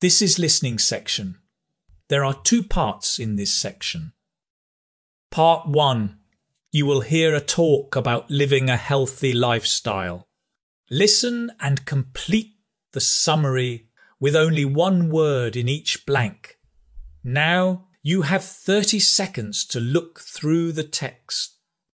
This is listening section. There are 2 parts in this section. Part 1, you will hear a talk about living a healthy lifestyle. Listen and complete the summary with only 1 word in each blank. Now you have 30 seconds to look through the text.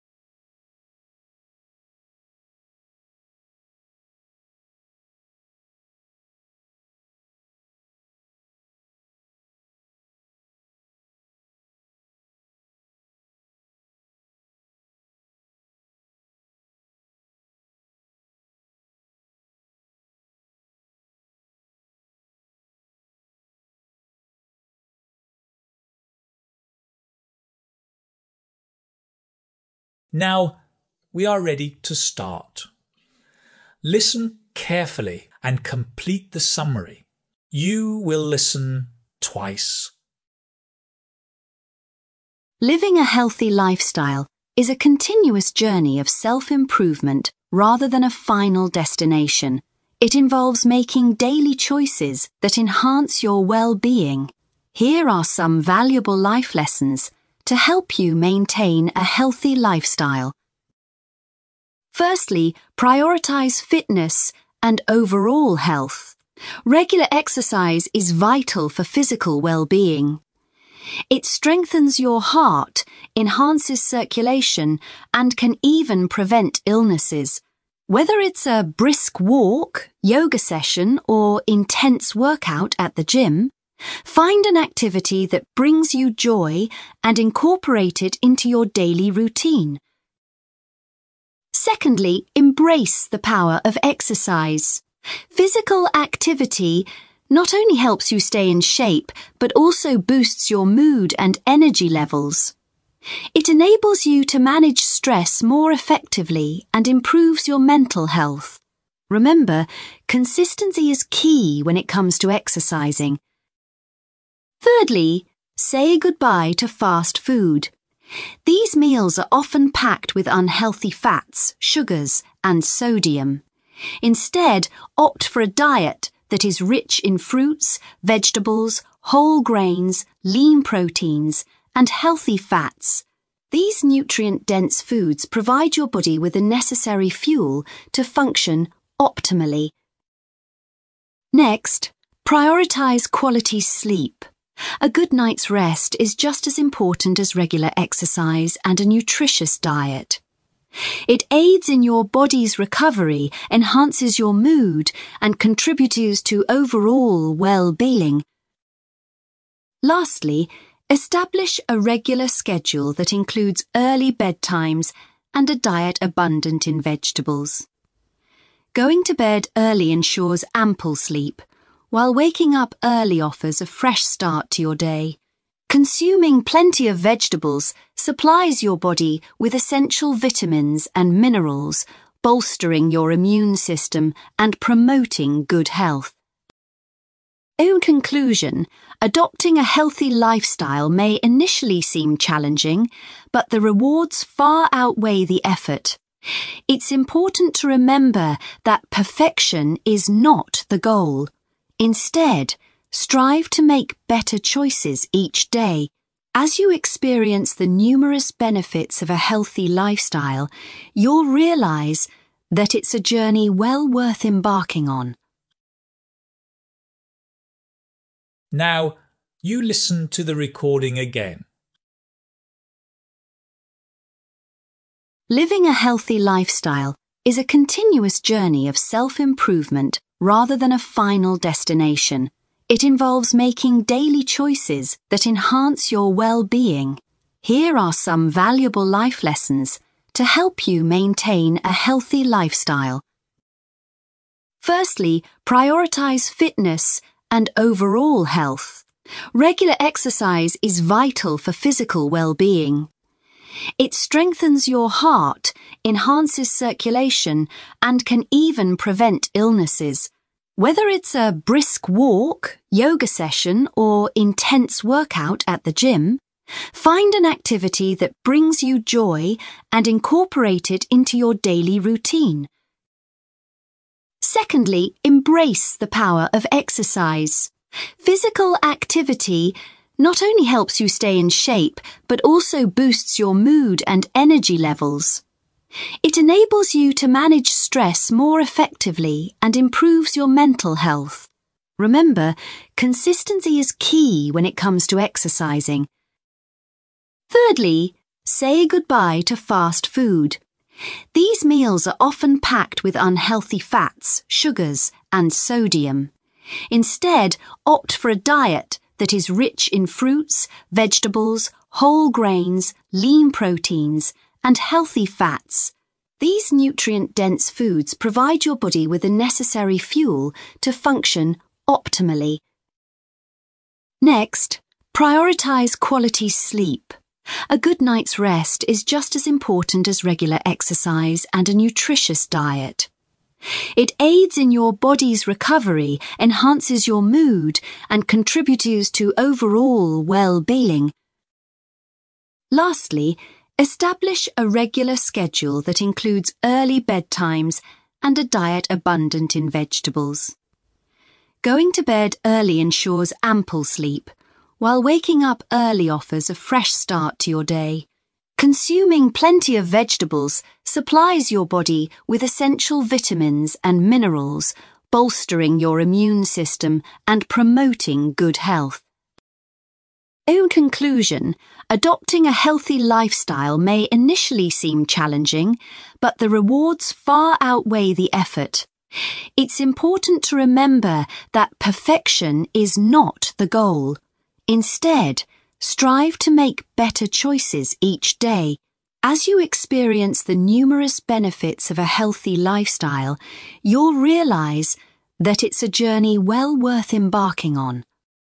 Now we are ready to start. Listen carefully and complete the summary. You will listen twice. Living a healthy lifestyle is a continuous journey of self-improvement rather than a final destination. It involves making daily choices that enhance your well-being. Here are some valuable life lessons to help you maintain a healthy lifestyle. Firstly, prioritize fitness and overall health. Regular exercise is vital for physical well-being. It strengthens your heart, enhances circulation, and can even prevent illnesses. Whether it's a brisk walk, yoga session, or intense workout at the gym, find an activity that brings you joy and incorporate it into your daily routine. Secondly, embrace the power of exercise. Physical activity not only helps you stay in shape, but also boosts your mood and energy levels. It enables you to manage stress more effectively and improves your mental health. Remember, consistency is key when it comes to exercising. Thirdly, say goodbye to fast food. These meals are often packed with unhealthy fats, sugars, and sodium. Instead, opt for a diet that is rich in fruits, vegetables, whole grains, lean proteins, and healthy fats. These nutrient-dense foods provide your body with the necessary fuel to function optimally. Next, prioritize quality sleep. A good night's rest is just as important as regular exercise and a nutritious diet. It aids in your body's recovery, enhances your mood, and contributes to overall well-being. Lastly, establish a regular schedule that includes early bedtimes and a diet abundant in vegetables. Going to bed early ensures ample sleep, while waking up early offers a fresh start to your day. Consuming plenty of vegetables supplies your body with essential vitamins and minerals, bolstering your immune system and promoting good health. In conclusion, adopting a healthy lifestyle may initially seem challenging, but the rewards far outweigh the effort. It's important to remember that perfection is not the goal. Instead, strive to make better choices each day. As you experience the numerous benefits of a healthy lifestyle, you'll realize that it's a journey well worth embarking on. Now, you listen to the recording again. Living a healthy lifestyle is a continuous journey of self-improvement rather than a final destination. It involves making daily choices that enhance your well-being. Here are some valuable life lessons to help you maintain a healthy lifestyle. Firstly, prioritize fitness and overall health. Regular exercise is vital for physical well-being. It strengthens your heart, enhances circulation, and can even prevent illnesses. Whether it's a brisk walk, yoga session, or intense workout at the gym, find an activity that brings you joy and incorporate it into your daily routine. Secondly, embrace the power of exercise. Physical activity not only helps you stay in shape, but also boosts your mood and energy levels. It enables you to manage stress more effectively and improves your mental health. Remember, consistency is key when it comes to exercising. Thirdly, say goodbye to fast food. These meals are often packed with unhealthy fats, sugars, and sodium. Instead, opt for a diet that is rich in fruits, vegetables, whole grains, lean proteins, and healthy fats. These nutrient-dense foods provide your body with the necessary fuel to function optimally. Next, prioritize quality sleep. A good night's rest is just as important as regular exercise and a nutritious diet. It aids in your body's recovery, enhances your mood, and contributes to overall well-being. Lastly, establish a regular schedule that includes early bedtimes and a diet abundant in vegetables. Going to bed early ensures ample sleep, while waking up early offers a fresh start to your day. Consuming plenty of vegetables supplies your body with essential vitamins and minerals, bolstering your immune system and promoting good health. In conclusion, adopting a healthy lifestyle may initially seem challenging, but the rewards far outweigh the effort. It's important to remember that perfection is not the goal. Instead, strive to make better choices each day. As you experience the numerous benefits of a healthy lifestyle, you'll realize that it's a journey well worth embarking on.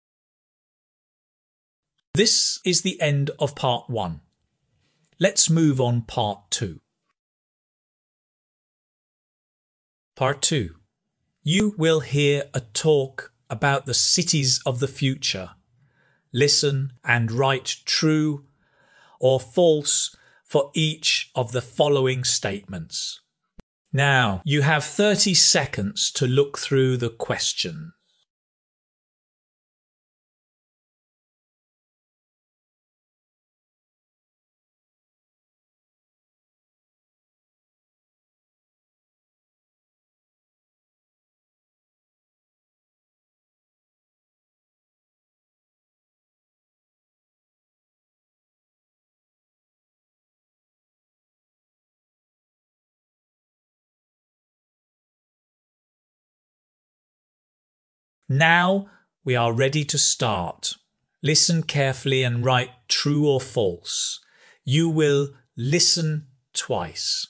This is the end of part 1. Let's move on part 2. Part 2. You will hear a talk about the cities of the future. Listen and write true or false for each of the following statements. Now, you have 30 seconds to look through the question. Now we are ready to start. Listen carefully and write true or false. You will listen twice.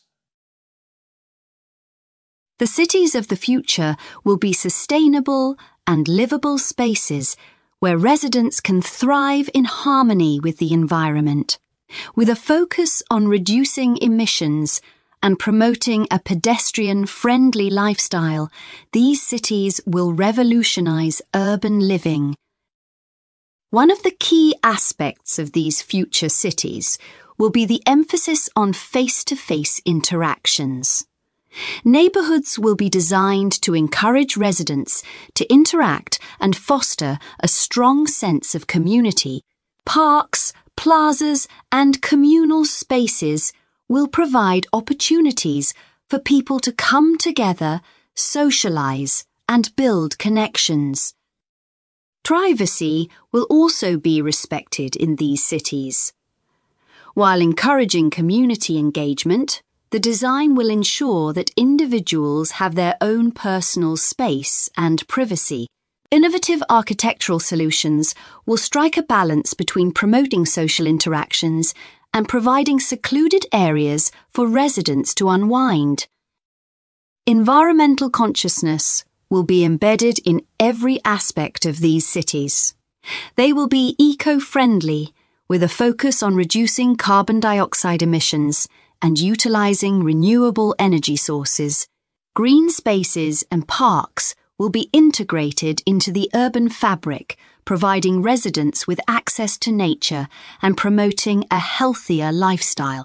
The cities of the future will be sustainable and livable spaces where residents can thrive in harmony with the environment, with a focus on reducing emissions and promoting a pedestrian-friendly lifestyle. These cities will revolutionize urban living. One of the key aspects of these future cities will be the emphasis on face-to-face interactions. Neighborhoods will be designed to encourage residents to interact and foster a strong sense of community. Parks, plazas, and communal spaces will provide opportunities for people to come together, socialize, and build connections. Privacy will also be respected in these cities. While encouraging community engagement, the design will ensure that individuals have their own personal space and privacy. Innovative architectural solutions will strike a balance between promoting social interactions and providing secluded areas for residents to unwind. Environmental consciousness will be embedded in every aspect of these cities. They will be eco-friendly, with a focus on reducing carbon dioxide emissions and utilizing renewable energy sources. Green spaces and parks will be integrated into the urban fabric, providing residents with access to nature and promoting a healthier lifestyle.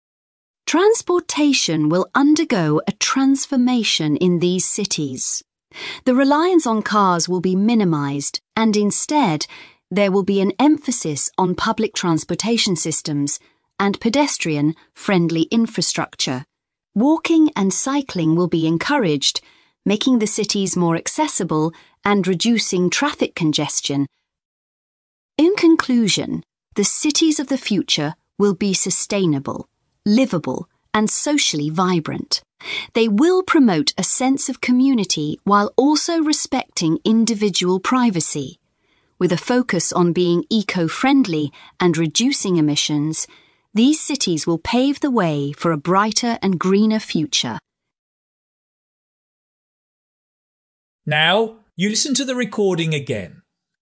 Transportation will undergo a transformation in these cities. The reliance on cars will be minimised, and instead, there will be an emphasis on public transportation systems and pedestrian-friendly infrastructure. Walking and cycling will be encouraged, making the cities more accessible and reducing traffic congestion. In conclusion, the cities of the future will be sustainable, livable, and socially vibrant. They will promote a sense of community while also respecting individual privacy. With a focus on being eco-friendly and reducing emissions, these cities will pave the way for a brighter and greener future. Now, you listen to the recording again.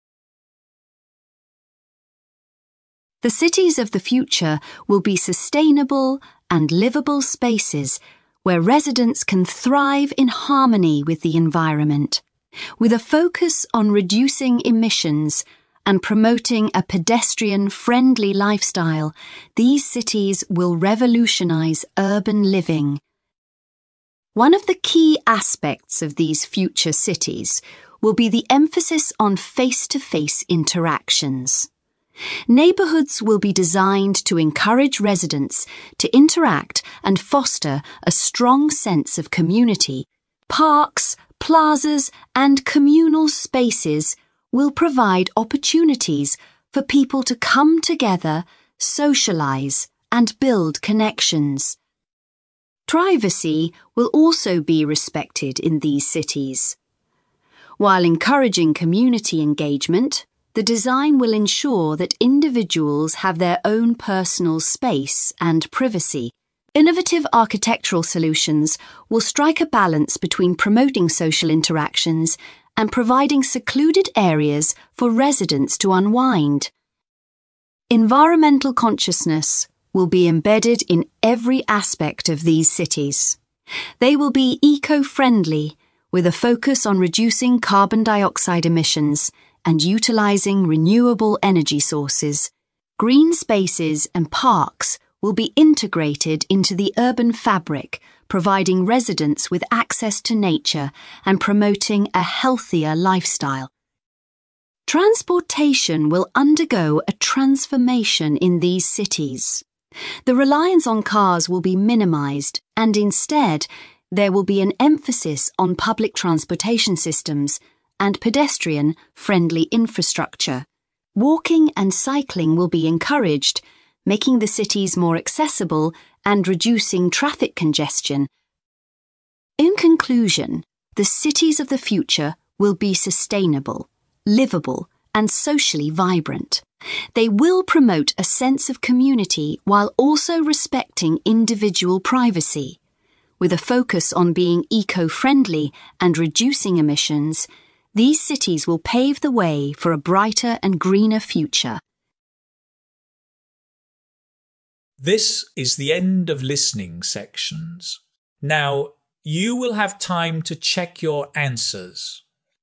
The cities of the future will be sustainable and livable spaces where residents can thrive in harmony with the environment. With a focus on reducing emissions and promoting a pedestrian-friendly lifestyle, these cities will revolutionize urban living. One of the key aspects of these future cities will be the emphasis on face-to-face interactions. Neighbourhoods will be designed to encourage residents to interact and foster a strong sense of community. Parks, plazas, and communal spaces will provide opportunities for people to come together, socialise, and build connections. Privacy will also be respected in these cities. While encouraging community engagement, the design will ensure that individuals have their own personal space and privacy. Innovative architectural solutions will strike a balance between promoting social interactions and providing secluded areas for residents to unwind. Environmental consciousness will be embedded in every aspect of these cities. They will be eco-friendly, with a focus on reducing carbon dioxide emissions and utilising renewable energy sources. Green spaces and parks will be integrated into the urban fabric, providing residents with access to nature and promoting a healthier lifestyle. Transportation will undergo a transformation in these cities. The reliance on cars will be minimised, and instead, there will be an emphasis on public transportation systems and pedestrian-friendly infrastructure. Walking and cycling will be encouraged, making the cities more accessible and reducing traffic congestion. In conclusion, the cities of the future will be sustainable, livable, and socially vibrant. They will promote a sense of community while also respecting individual privacy. With a focus on being eco-friendly and reducing emissions, these cities will pave the way for a brighter and greener future. This is the end of listening sections. Now, you will have time to check your answers.